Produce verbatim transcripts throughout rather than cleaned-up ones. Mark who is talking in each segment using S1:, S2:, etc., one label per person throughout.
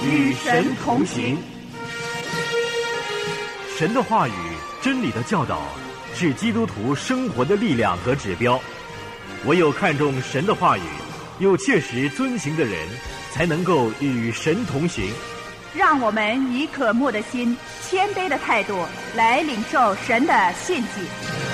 S1: 与神同行。
S2: 神的话语、真理的教导是基督徒生活的力量和指标。唯有看重神的话语，又切实遵行的人，才能够与神同行。
S1: 让我们以渴慕的心、谦卑的态度来领受神的信息。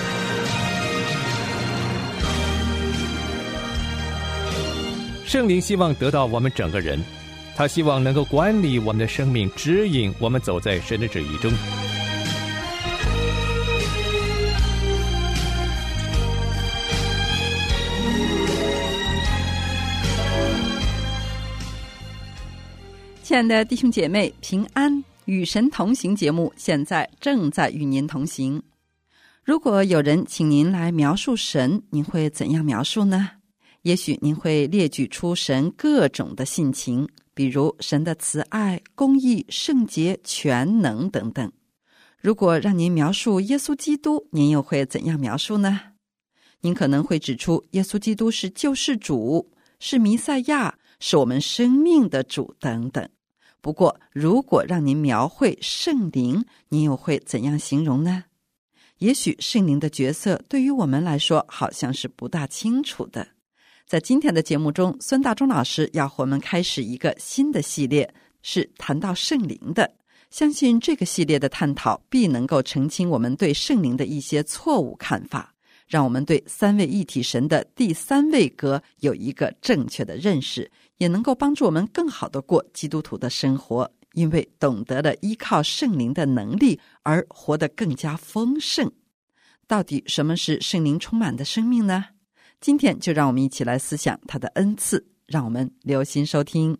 S3: 圣灵希望得到我们整个人，他希望能够管理我们的生命，指引我们走在神的旨意中。
S4: 亲爱的弟兄姐妹，平安，与神同行节目现在正在与您同行。如果有人请您来描述神，您会怎样描述呢？也许您会列举出神各种的性情，比如神的慈爱、公义、圣洁、全能等等。如果让您描述耶稣基督，您又会怎样描述呢？您可能会指出耶稣基督是救世主，是弥赛亚，是我们生命的主等等。不过如果让您描绘圣灵，您又会怎样形容呢？也许圣灵的角色对于我们来说好像是不大清楚的。在今天的节目中，孙大中老师要和我们开始一个新的系列，是谈到圣灵的。相信这个系列的探讨必能够澄清我们对圣灵的一些错误看法，让我们对三位一体神的第三位格有一个正确的认识，也能够帮助我们更好地过基督徒的生活，因为懂得了依靠圣灵的能力而活得更加丰盛。到底什么是圣灵充满的生命呢？今天就让我们一起来思想他的恩赐，让我们留心收听。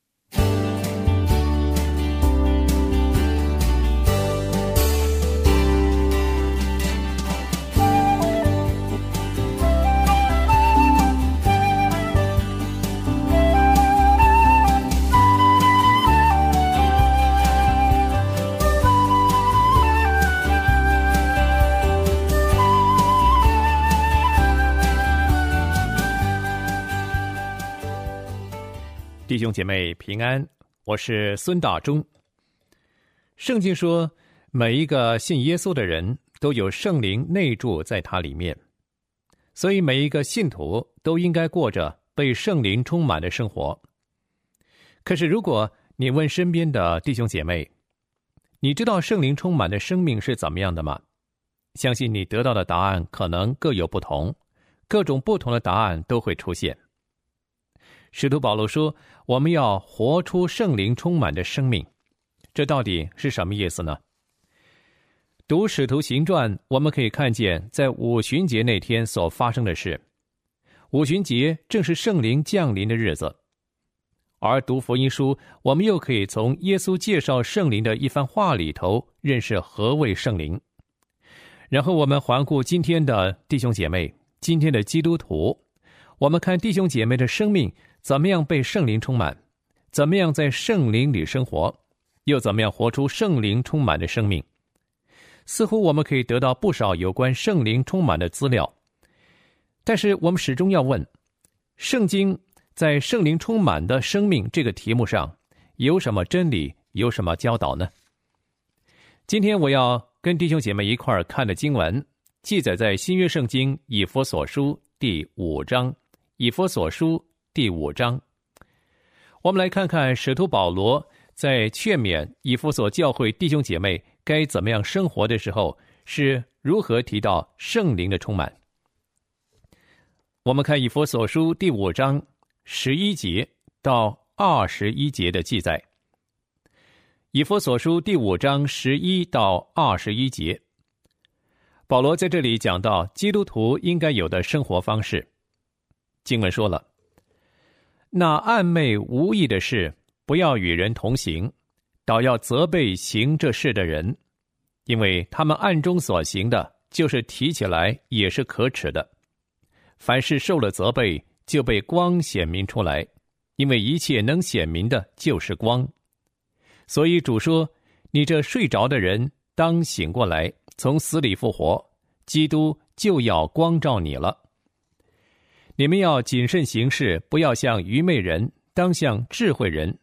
S3: 弟兄姐妹平安，我是孙大中。圣经说，每一个信耶稣的人都有圣灵内住在他里面，所以每一个信徒都应该过着被圣灵充满的生活。可是如果你问身边的弟兄姐妹，你知道圣灵充满的生命是怎么样的吗？相信你得到的答案可能各有不同，各种不同的答案都会出现。使徒保罗说，我们要活出圣灵充满的生命，这到底是什么意思呢？读使徒行传，我们可以看见在五旬节那天所发生的事。五旬节正是圣灵降临的日子，而读福音书，我们又可以从耶稣介绍圣灵的一番话里头认识何谓圣灵。然后我们环顾今天的弟兄姐妹，今天的基督徒，我们看弟兄姐妹的生命怎么样被圣灵充满，怎么样在圣灵里生活，又怎么样活出圣灵充满的生命。似乎我们可以得到不少有关圣灵充满的资料，但是我们始终要问，圣经在圣灵充满的生命这个题目上有什么真理，有什么教导呢？今天我要跟弟兄姐妹一块儿看的经文，记载在新约圣经以弗所书第五章。以弗所书第五章，我们来看看使徒保罗在劝勉以弗所教会弟兄姐妹该怎么样生活的时候，是如何提到圣灵的充满。我们看以弗所书第五章十一节到二十一节的记载。以弗所书第五章十一到二十一节，保罗在这里讲到基督徒应该有的生活方式。经文说了，那暗昧无益的事，不要与人同行，倒要责备行这事的人，因为他们暗中所行的，就是提起来也是可耻的。凡是受了责备，就被光显明出来，因为一切能显明的就是光。所以主说，你这睡着的人当醒过来，从死里复活，基督就要光照你了。你们要谨慎行事，不要像愚昧人，当像智慧人，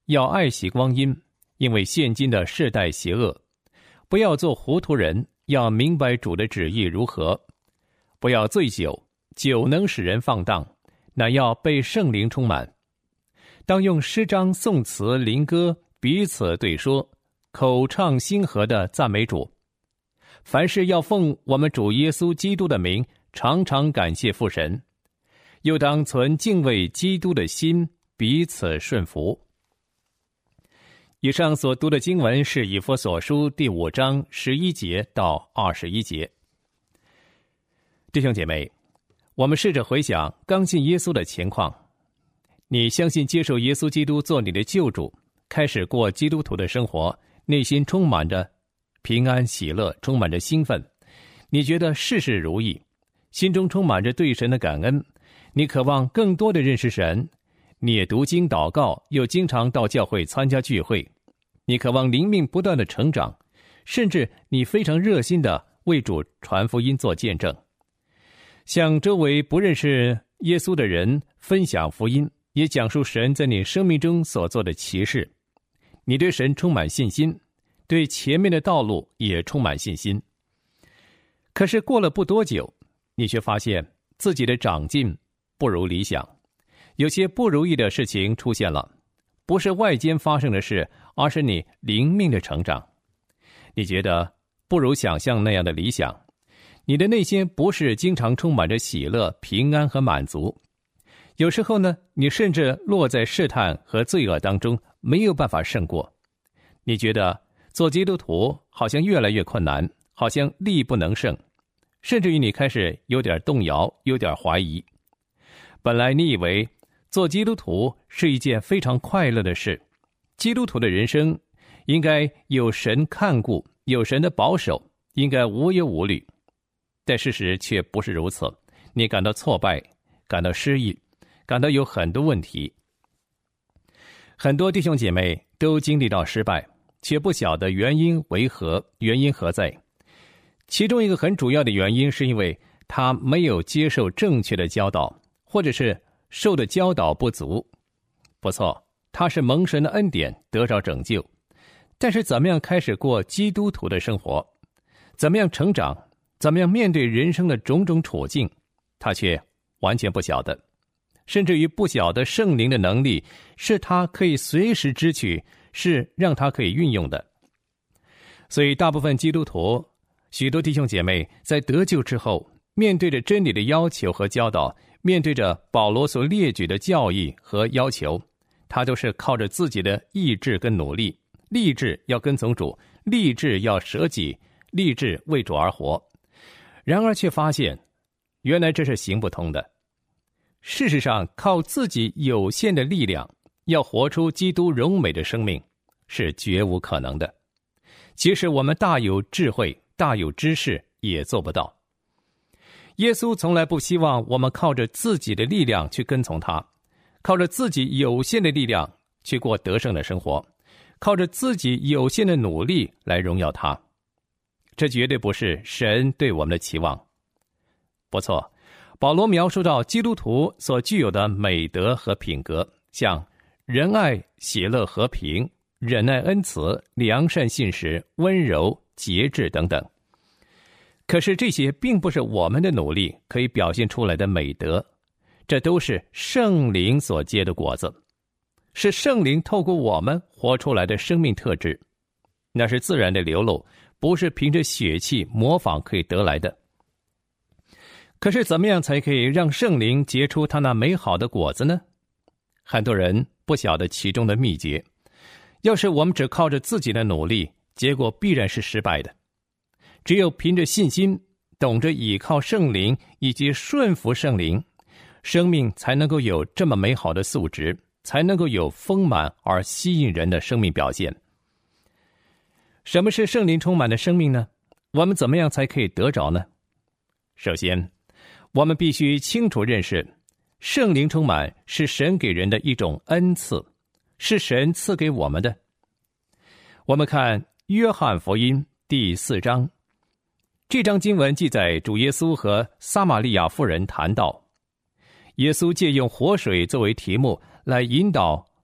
S3: 要爱惜光阴，因为现今的世代邪恶。不要做糊涂人，要明白主的旨意如何。不要醉酒，酒能使人放荡，乃要被圣灵充满。当用诗章、颂词、灵歌彼此对说，口唱心和的赞美主。凡事要奉我们主耶稣基督的名，常常感谢父神。又当存敬畏基督的心，彼此顺服。以上所读的经文是以弗所书第五章十一节到二十一节。弟兄姐妹，我们试着回想刚信耶稣的情况。你相信接受耶稣基督做你的救主，开始过基督徒的生活，内心充满着平安喜乐，充满着兴奋。你觉得事事如意，心中充满着对神的感恩。你渴望更多的认识神，你也读经祷告，又经常到教会参加聚会。你渴望灵命不断的成长，甚至你非常热心的为主传福音做见证，向周围不认识耶稣的人分享福音，也讲述神在你生命中所做的奇事。你对神充满信心，对前面的道路也充满信心。可是过了不多久，你却发现自己的长进不如理想，有些不如意的事情出现了，不是外间发生的事，而是你灵命的成长。你觉得不如想象那样的理想，你的内心不是经常充满着喜乐、平安和满足。有时候呢，你甚至落在试探和罪恶当中，没有办法胜过。你觉得做基督徒好像越来越困难，好像力不能胜，甚至于你开始有点动摇，有点怀疑。本来你以为做基督徒是一件非常快乐的事，基督徒的人生应该有神看顾，有神的保守，应该无忧无虑。但事实却不是如此，你感到挫败，感到失意，感到有很多问题。很多弟兄姐妹都经历到失败，却不晓得原因为何，原因何在。其中一个很主要的原因是因为他没有接受正确的教导，或者是受的教导不足。不错，他是蒙神的恩典得着拯救，但是怎么样开始过基督徒的生活，怎么样成长，怎么样面对人生的种种处境，他却完全不晓得，甚至于不晓得圣灵的能力是他可以随时支取，是让他可以运用的。所以大部分基督徒，许多弟兄姐妹在得救之后，面对着真理的要求和教导，面对着保罗所列举的教义和要求，他都是靠着自己的意志跟努力，立志要跟从主，立志要舍己，立志为主而活。然而却发现，原来这是行不通的。事实上，靠自己有限的力量，要活出基督荣美的生命，是绝无可能的。即使我们大有智慧，大有知识，也做不到。耶稣从来不希望我们靠着自己的力量去跟从他，靠着自己有限的力量去过得胜的生活，靠着自己有限的努力来荣耀他。这绝对不是神对我们的期望。不错，保罗描述到基督徒所具有的美德和品格，像仁爱、喜乐、和平、忍耐、恩慈、良善、信实、温柔、节制等等。可是这些并不是我们的努力可以表现出来的美德，这都是圣灵所结的果子，是圣灵透过我们活出来的生命特质，那是自然的流露，不是凭着血气模仿可以得来的。可是怎么样才可以让圣灵结出他那美好的果子呢？很多人不晓得其中的秘诀。要是我们只靠着自己的努力，结果必然是失败的。只有凭着信心，懂着倚靠圣灵以及顺服圣灵，生命才能够有这么美好的素质，才能够有丰满而吸引人的生命表现。什么是圣灵充满的生命呢？我们怎么样才可以得着呢？首先，我们必须清楚认识，圣灵充满是神给人的一种恩赐，是神赐给我们的。我们看约翰福音第四章，这章经文记载主耶稣和撒玛利亚妇人谈道，耶稣借用活水作为题目来引导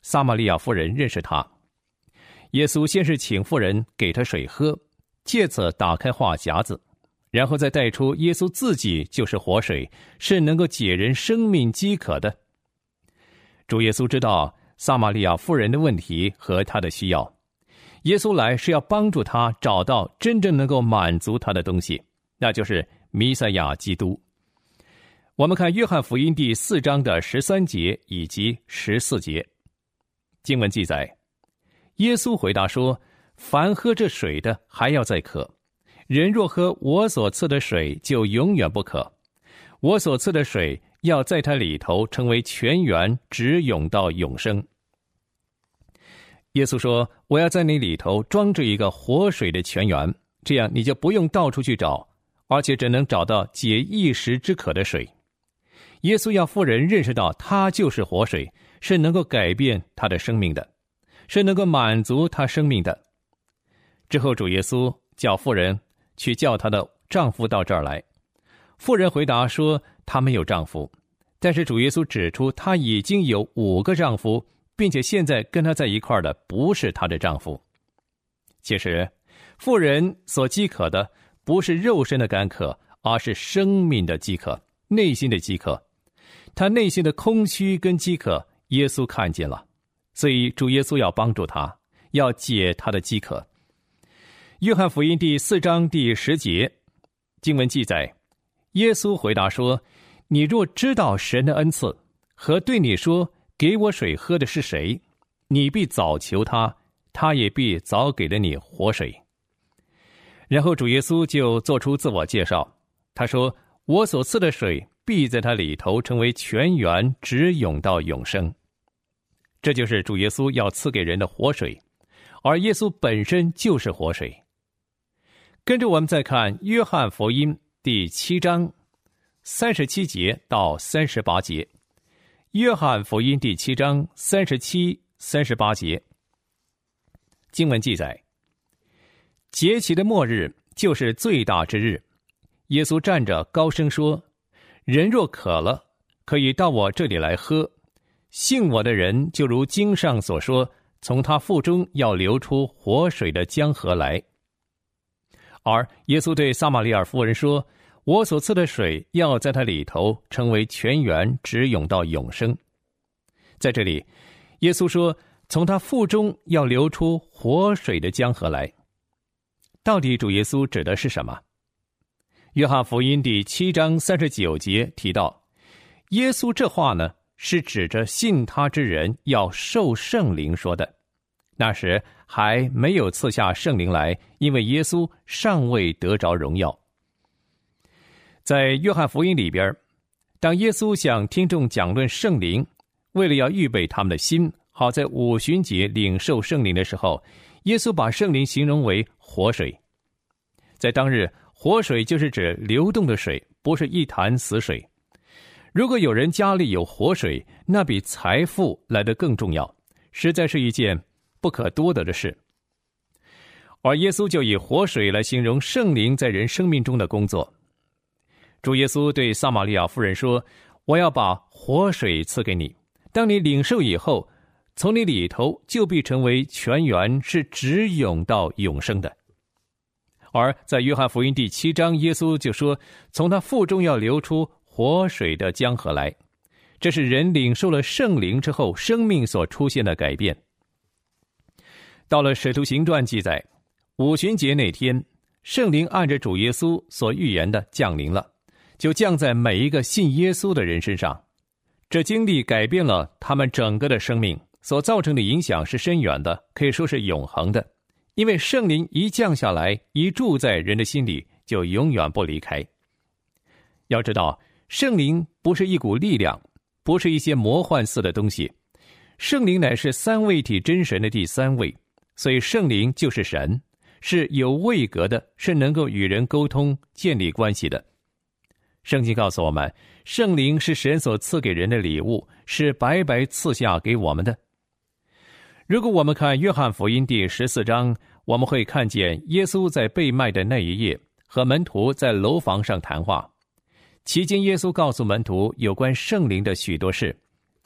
S3: 撒玛利亚妇人认识他。耶稣先是请妇人给他水喝，借此打开话匣子，然后再带出耶稣自己就是活水，是能够解人生命饥渴的。主耶稣知道撒玛利亚妇人的问题和她的需要，耶稣来是要帮助她找到真正能够满足她的东西，那就是弥赛亚基督。我们看约翰福音第四章的十三节以及十四节，经文记载，耶稣回答说，凡喝这水的还要再渴，人若喝我所赐的水，就永远不渴。我所赐的水要在它里头成为泉源，直涌到永生。耶稣说，我要在你里头装置一个活水的泉源，这样你就不用到处去找，而且只能找到解一时之渴的水。耶稣要妇人认识到他就是活水，是能够改变他的生命的，是能够满足他生命的。之后主耶稣叫妇人去叫她的丈夫到这儿来。妇人回答说，她没有丈夫。但是主耶稣指出她已经有五个丈夫，并且现在跟她在一块儿的不是她的丈夫。其实妇人所饥渴的不是肉身的干渴，而是生命的饥渴，内心的饥渴。她内心的空虚跟饥渴耶稣看见了，所以主耶稣要帮助她，要解她的饥渴。约翰福音第四章第十节，经文记载，耶稣回答说，你若知道神的恩赐和对你说给我水喝的是谁，你必早求他，他也必早给了你活水。然后主耶稣就做出自我介绍，他说，我所赐的水必在他里头成为泉源，直涌到永生。这就是主耶稣要赐给人的活水，而耶稣本身就是活水。跟着我们再看约翰福音第七章三十七节到三十八节。约翰福音第七章三十七、三十八节，经文记载，节期的末日就是最大之日，耶稣站着高声说，人若渴了，可以到我这里来喝，信我的人就如经上所说，从他腹中要流出活水的江河来。而耶稣对撒玛利亚妇人说，我所赐的水要在它里头成为泉源，直涌到永生。在这里耶稣说，从他腹中要流出活水的江河来。到底主耶稣指的是什么？约翰福音第七章三十九节提到，耶稣这话呢，是指着信他之人要受圣灵说的。那时还没有赐下圣灵来，因为耶稣尚未得着荣耀。在约翰福音里边，当耶稣向听众讲论圣灵，为了要预备他们的心，好在五旬节领受圣灵的时候，耶稣把圣灵形容为活水。在当日，活水就是指流动的水，不是一潭死水。如果有人家里有活水，那比财富来得更重要，实在是一件不可多得的事。而耶稣就以活水来形容圣灵在人生命中的工作。主耶稣对撒玛利亚妇人说，我要把活水赐给你，当你领受以后，从你里头就必成为泉源，是直涌到永生的。而在约翰福音第七章，耶稣就说，从他腹中要流出活水的江河来。这是人领受了圣灵之后生命所出现的改变。到了使徒行传记载，五旬节那天，圣灵按着主耶稣所预言的降临了，就降在每一个信耶稣的人身上。这经历改变了他们整个的生命，所造成的影响是深远的，可以说是永恒的。因为圣灵一降下来，一住在人的心里，就永远不离开。要知道，圣灵不是一股力量，不是一些魔幻似的东西，圣灵乃是三位一体真神的第三位，所以圣灵就是神，是有位格的，是能够与人沟通建立关系的。圣经告诉我们，圣灵是神所赐给人的礼物，是白白赐下给我们的。如果我们看约翰福音第十四章，我们会看见耶稣在被卖的那一夜和门徒在楼房上谈话，期间耶稣告诉门徒有关圣灵的许多事，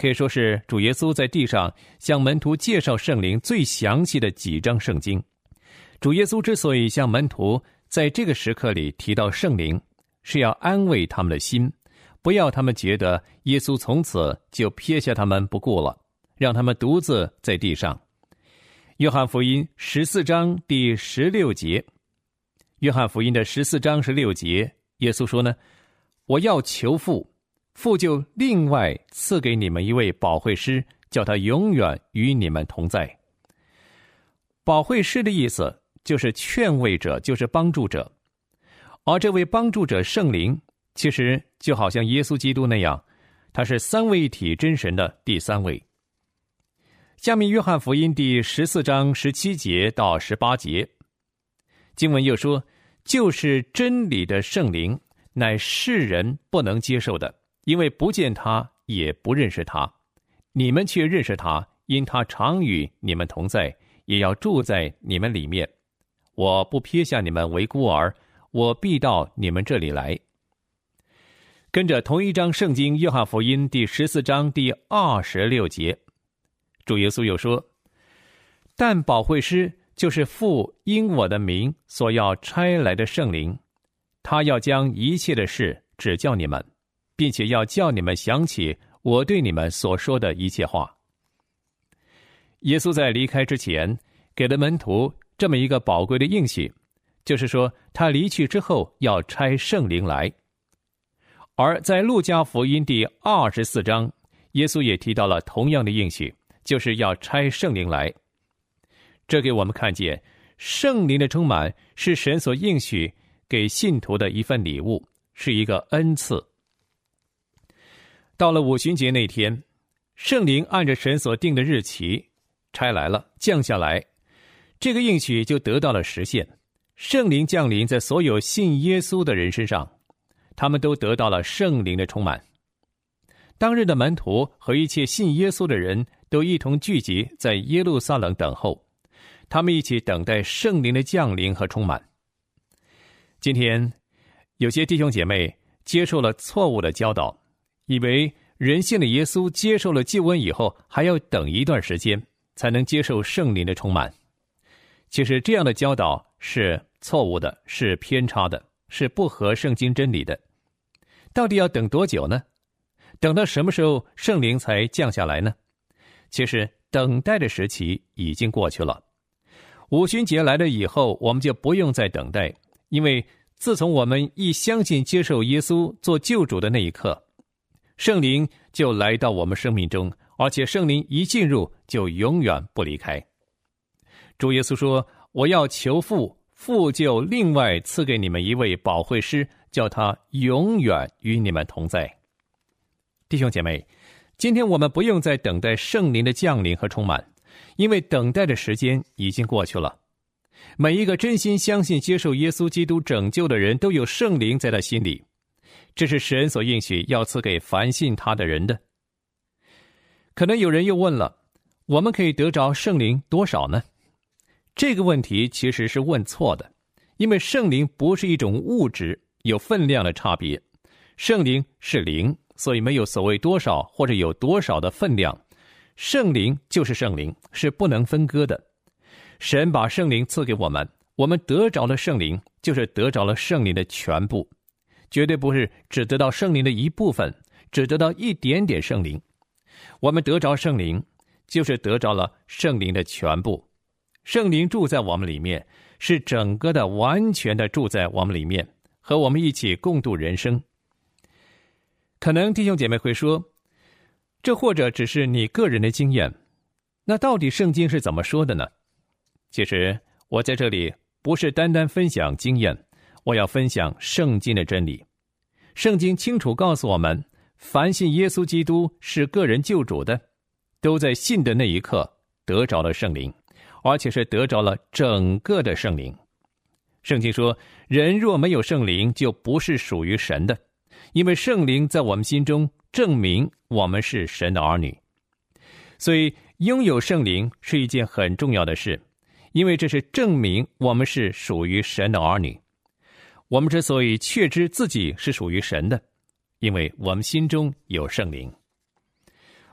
S3: 可以说是主耶稣在地上向门徒介绍圣灵最详细的几章圣经。主耶稣之所以向门徒在这个时刻里提到圣灵，是要安慰他们的心，不要他们觉得耶稣从此就撇下他们不顾了，让他们独自在地上。约翰福音十四章第十六节，约翰福音的十四章十六节，耶稣说呢，我要求父，父就另外赐给你们一位保惠师，叫他永远与你们同在。保惠师的意思就是劝慰者，就是帮助者。而这位帮助者圣灵，其实就好像耶稣基督那样，他是三位一体真神的第三位。下面约翰福音第十四章十七节到十八节，经文又说，就是真理的圣灵，乃世人不能接受的，因为不见他，也不认识他。你们却认识他，因他常与你们同在，也要住在你们里面。我不撇下你们为孤儿，我必到你们这里来。跟着同一章圣经约翰福音第十四章第二十六节，主耶稣又说，但保惠师就是父因我的名所要差来的圣灵，他要将一切的事指教你们，并且要叫你们想起我对你们所说的一切话。耶稣在离开之前给了门徒这么一个宝贵的应许，就是说他离去之后要差圣灵来。而在路加福音第二十四章，耶稣也提到了同样的应许，就是要差圣灵来。这给我们看见圣灵的充满是神所应许给信徒的一份礼物，是一个恩赐。到了五旬节那天，圣灵按着神所定的日期差来了，降下来，这个应许就得到了实现。圣灵降临在所有信耶稣的人身上，他们都得到了圣灵的充满。当日的门徒和一切信耶稣的人都一同聚集在耶路撒冷等候，他们一起等待圣灵的降临和充满。今天有些弟兄姐妹接受了错误的教导，以为人信了耶稣，接受了救恩以后还要等一段时间才能接受圣灵的充满。其实这样的教导是错误的，是偏差的，是不合圣经真理的。到底要等多久呢？等到什么时候圣灵才降下来呢？其实等待的时期已经过去了。五旬节来了以后，我们就不用再等待，因为自从我们一相信接受耶稣做救主的那一刻，圣灵就来到我们生命中，而且圣灵一进入就永远不离开。主耶稣说，我要求父，父就另外赐给你们一位保惠师，叫他永远与你们同在。弟兄姐妹，今天我们不用再等待圣灵的降临和充满，因为等待的时间已经过去了。每一个真心相信接受耶稣基督拯救的人都有圣灵在他心里，这是神所应许要赐给凡信他的人的。可能有人又问了，我们可以得着圣灵多少呢？这个问题其实是问错的，因为圣灵不是一种物质，有分量的差别。圣灵是灵，所以没有所谓多少或者有多少的分量。圣灵就是圣灵，是不能分割的。神把圣灵赐给我们，我们得着了圣灵，就是得着了圣灵的全部，绝对不是只得到圣灵的一部分，只得到一点点圣灵。我们得着圣灵，就是得着了圣灵的全部。圣灵住在我们里面，是整个的完全的住在我们里面，和我们一起共度人生。可能弟兄姐妹会说，这或者只是你个人的经验，那到底圣经是怎么说的呢？其实我在这里不是单单分享经验，我要分享圣经的真理。圣经清楚告诉我们，凡信耶稣基督是个人救主的，都在信的那一刻得着了圣灵，而且是得着了整个的圣灵。圣经说，人若没有圣灵，就不是属于神的，因为圣灵在我们心中证明我们是神的儿女。所以拥有圣灵是一件很重要的事，因为这是证明我们是属于神的儿女。我们之所以确知自己是属于神的，因为我们心中有圣灵。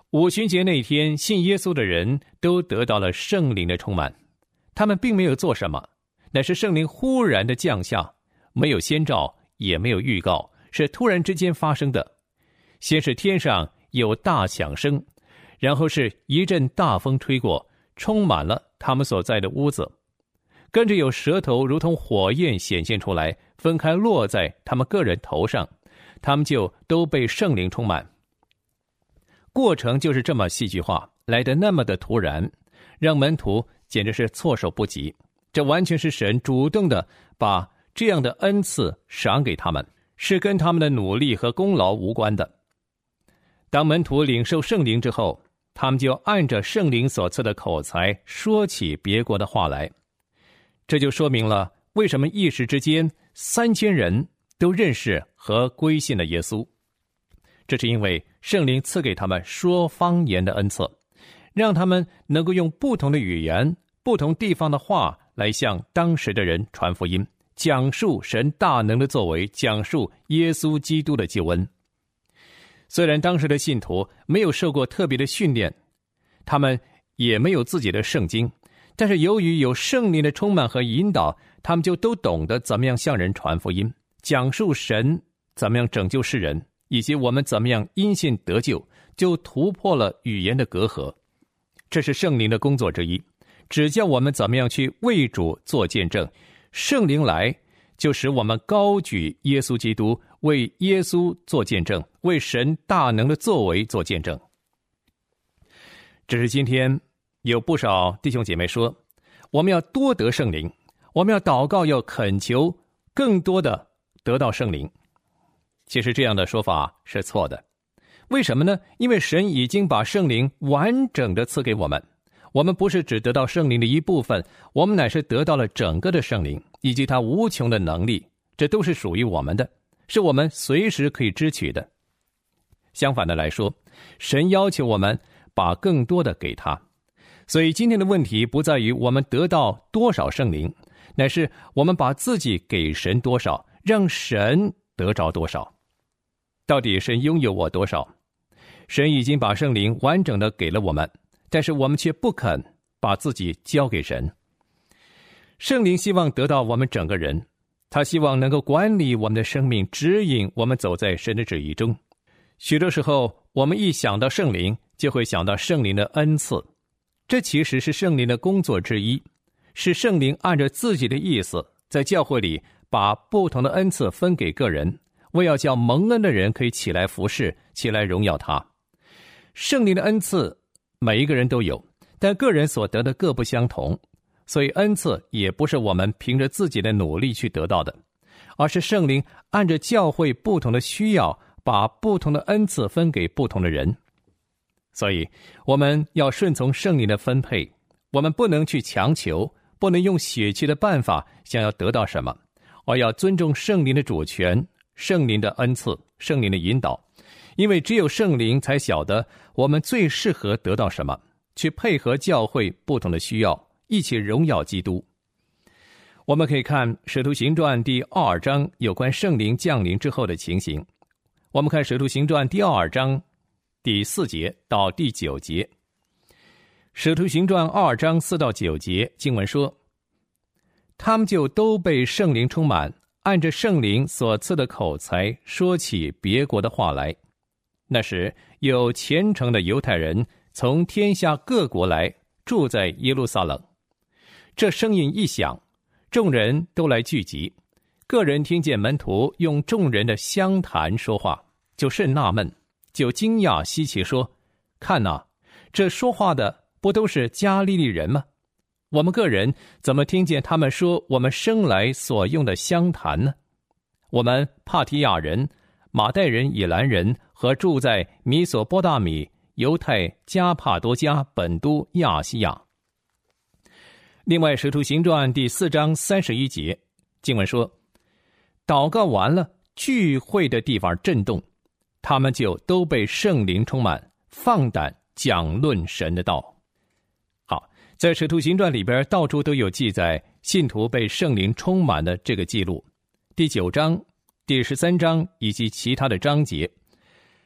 S3: 五旬节那天，信耶稣的人都得到了圣灵的充满。他们并没有做什么，乃是圣灵忽然的降下，没有先兆，也没有预告，是突然之间发生的。先是天上有大响声，然后是一阵大风吹过，充满了他们所在的屋子。跟着有舌头如同火焰显现出来，分开落在他们个人头上，他们就都被圣灵充满。过程就是这么戏剧化，来得那么的突然，让门徒简直是措手不及。这完全是神主动的把这样的恩赐赏给他们，是跟他们的努力和功劳无关的。当门徒领受圣灵之后，他们就按着圣灵所赐的口才说起别国的话来。这就说明了为什么一时之间三千人都认识和归信了耶稣。这是因为圣灵赐给他们说方言的恩赐，让他们能够用不同的语言、不同地方的话来向当时的人传福音，讲述神大能的作为，讲述耶稣基督的救恩。虽然当时的信徒没有受过特别的训练，他们也没有自己的圣经，但是由于有圣灵的充满和引导，他们就都懂得怎么样向人传福音，讲述神怎么样拯救世人，以及我们怎么样因信得救，就突破了语言的隔阂。这是圣灵的工作之一，指教我们怎么样去为主做见证。圣灵来就使我们高举耶稣基督，为耶稣做见证，为神大能的作为做见证。只是今天有不少弟兄姐妹说，我们要多得圣灵，我们要祷告，要恳求更多的得到圣灵。其实这样的说法是错的。为什么呢？因为神已经把圣灵完整的赐给我们，我们不是只得到圣灵的一部分，我们乃是得到了整个的圣灵以及他无穷的能力，这都是属于我们的，是我们随时可以支取的。相反的来说，神要求我们把更多的给他。所以今天的问题不在于我们得到多少圣灵，乃是我们把自己给神多少，让神得着多少。到底神拥有我多少？神已经把圣灵完整的给了我们，但是我们却不肯把自己交给神。圣灵希望得到我们整个人，他希望能够管理我们的生命，指引我们走在神的旨意中。许多时候我们一想到圣灵，就会想到圣灵的恩赐，这其实是圣灵的工作之一，是圣灵按照自己的意思在教会里把不同的恩赐分给个人，为要叫蒙恩的人可以起来服侍，起来荣耀他。圣灵的恩赐每一个人都有，但个人所得的各不相同，所以恩赐也不是我们凭着自己的努力去得到的，而是圣灵按着教会不同的需要，把不同的恩赐分给不同的人。所以我们要顺从圣灵的分配，我们不能去强求，不能用血气的办法想要得到什么，而要尊重圣灵的主权，圣灵的恩赐，圣灵的引导。因为只有圣灵才晓得我们最适合得到什么，去配合教会不同的需要，一起荣耀基督。我们可以看使徒行传第二章有关圣灵降临之后的情形。我们看使徒行传第二章第四节到第九节。使徒行传二章四到九节经文说，他们就都被圣灵充满，按着圣灵所赐的口才说起别国的话来。那时有虔诚的犹太人从天下各国来，住在耶路撒冷。这声音一响，众人都来聚集，个人听见门徒用众人的相谈说话，就甚纳闷，就惊讶稀奇说，看哪，这说话的不都是加利利人吗？我们个人怎么听见他们说我们生来所用的相谈呢？我们帕提亚人、马代人、以兰人和住在米索波大米、犹太、加帕多加、本都、亚细亚。另外使徒行传第四章三十一节经文说，祷告完了，聚会的地方震动，他们就都被圣灵充满，放胆讲论神的道。好，在使徒行传里边到处都有记载信徒被圣灵充满的这个记录，第九章、第十三章以及其他的章节。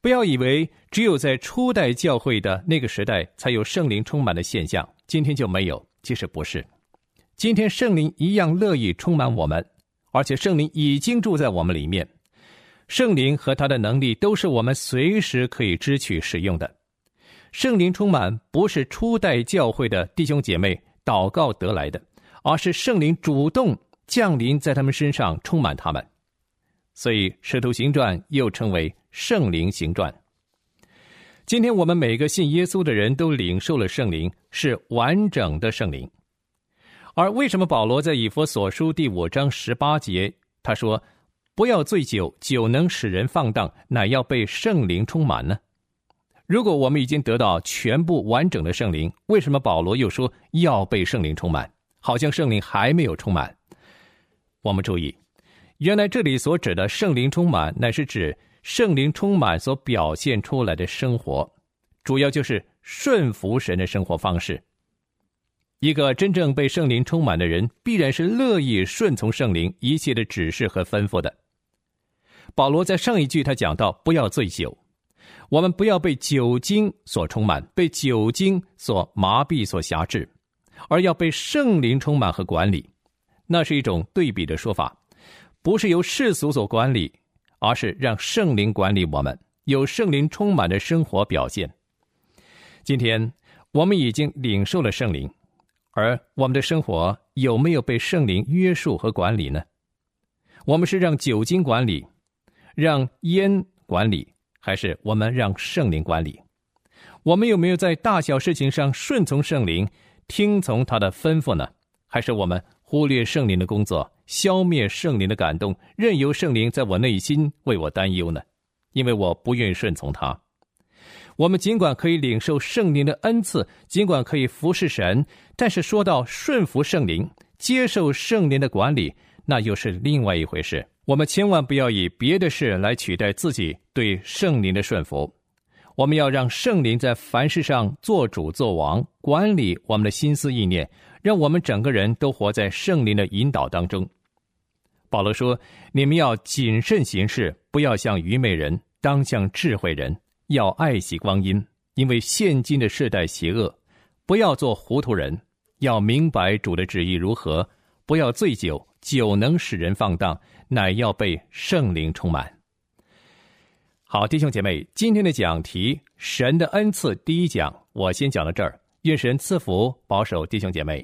S3: 不要以为只有在初代教会的那个时代才有圣灵充满的现象，今天就没有。其实不是，今天圣灵一样乐意充满我们，而且圣灵已经住在我们里面。圣灵和他的能力都是我们随时可以支取使用的。圣灵充满不是初代教会的弟兄姐妹祷告得来的，而是圣灵主动降临在他们身上，充满他们。所以使徒行传又称为圣灵行传。今天我们每个信耶稣的人都领受了圣灵，是完整的圣灵。而为什么保罗在以弗所书第五章十八节他说，不要醉酒，酒能使人放荡，乃要被圣灵充满呢？如果我们已经得到全部完整的圣灵，为什么保罗又说要被圣灵充满，好像圣灵还没有充满？我们注意，原来这里所指的圣灵充满，乃是指圣灵充满所表现出来的生活，主要就是顺服神的生活方式。一个真正被圣灵充满的人，必然是乐意顺从圣灵一切的指示和吩咐的。保罗在上一句他讲到不要醉酒，我们不要被酒精所充满，被酒精所麻痹所辖制，而要被圣灵充满和管理。那是一种对比的说法，不是由世俗所管理，而是让圣灵管理我们，有圣灵充满的生活表现。今天我们已经领受了圣灵，而我们的生活有没有被圣灵约束和管理呢？我们是让酒精管理，让烟管理，还是我们让圣灵管理？我们有没有在大小事情上顺从圣灵，听从他的吩咐呢？还是我们忽略圣灵的工作，消灭圣灵的感动，任由圣灵在我内心为我担忧呢？因为我不愿意顺从他。我们尽管可以领受圣灵的恩赐，尽管可以服侍神，但是说到顺服圣灵，接受圣灵的管理，那又是另外一回事。我们千万不要以别的事来取代自己对圣灵的顺服。我们要让圣灵在凡事上做主做王，管理我们的心思意念，让我们整个人都活在圣灵的引导当中。保罗说，你们要谨慎行事，不要像愚昧人，当像智慧人，要爱惜光阴，因为现今的世代邪恶。不要做糊涂人，要明白主的旨意如何。不要醉酒，酒能使人放荡，乃要被圣灵充满。好，弟兄姐妹，今天的讲题神的恩赐第一讲，我先讲到这儿。愿神赐福保守弟兄姐妹。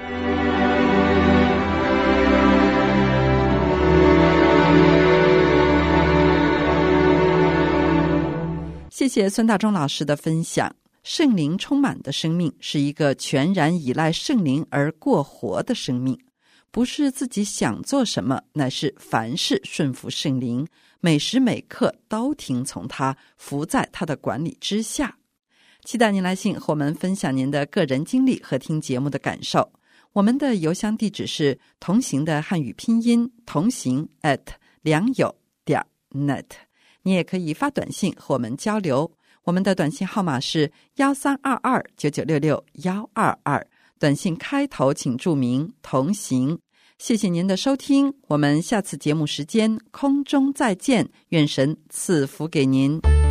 S4: 谢谢孙大中老师的分享。圣灵充满的生命是一个全然依赖圣灵而过活的生命，不是自己想做什么，乃是凡事顺服圣灵，每时每刻都听从他，服在他的管理之下。期待您来信和我们分享您的个人经历和听节目的感受。我们的邮箱地址是同行的汉语拼音同行 at 良友点 net。你也可以发短信和我们交流，我们的短信号码是幺三二二九九六六幺二二，短信开头请注明同行。谢谢您的收听，我们下次节目时间空中再见，愿神赐福给您。